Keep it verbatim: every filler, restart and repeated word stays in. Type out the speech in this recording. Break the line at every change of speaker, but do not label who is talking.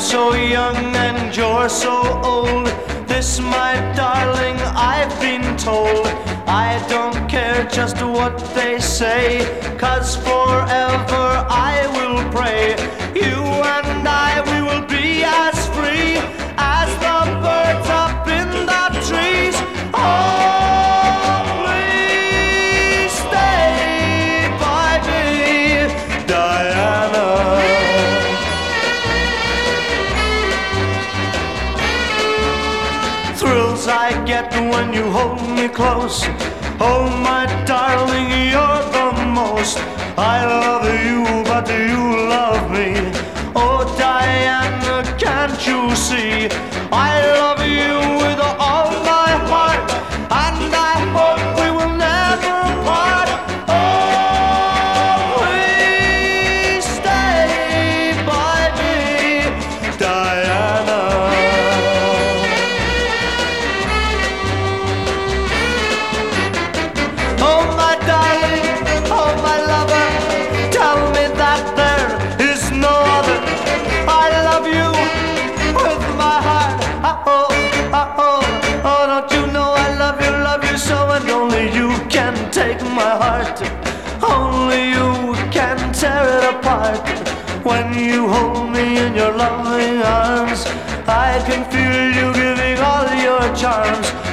so young and you're so old. This, my darling, I've been told. I don't care just what they say, 'cause forever I will pray. You and I, we will be as free as the birds up in the trees. Oh, please stay by me, Diana. Thrills I get when you hold me close. Oh, my darling, you're the most. I love you, but do you love me? Oh, Diana, can't you see? I love you with all my heart, and I hope we will never part. Oh, please stay by me, Diana. Oh, my darling, oh, my lover, tell me that there is no other. I love you with my heart. Oh, oh, oh, oh, don't you know I love you, love you so, and only you can take my heart. Only you can tear it apart. When you hold me in your loving arms, I can feel you giving all your charms.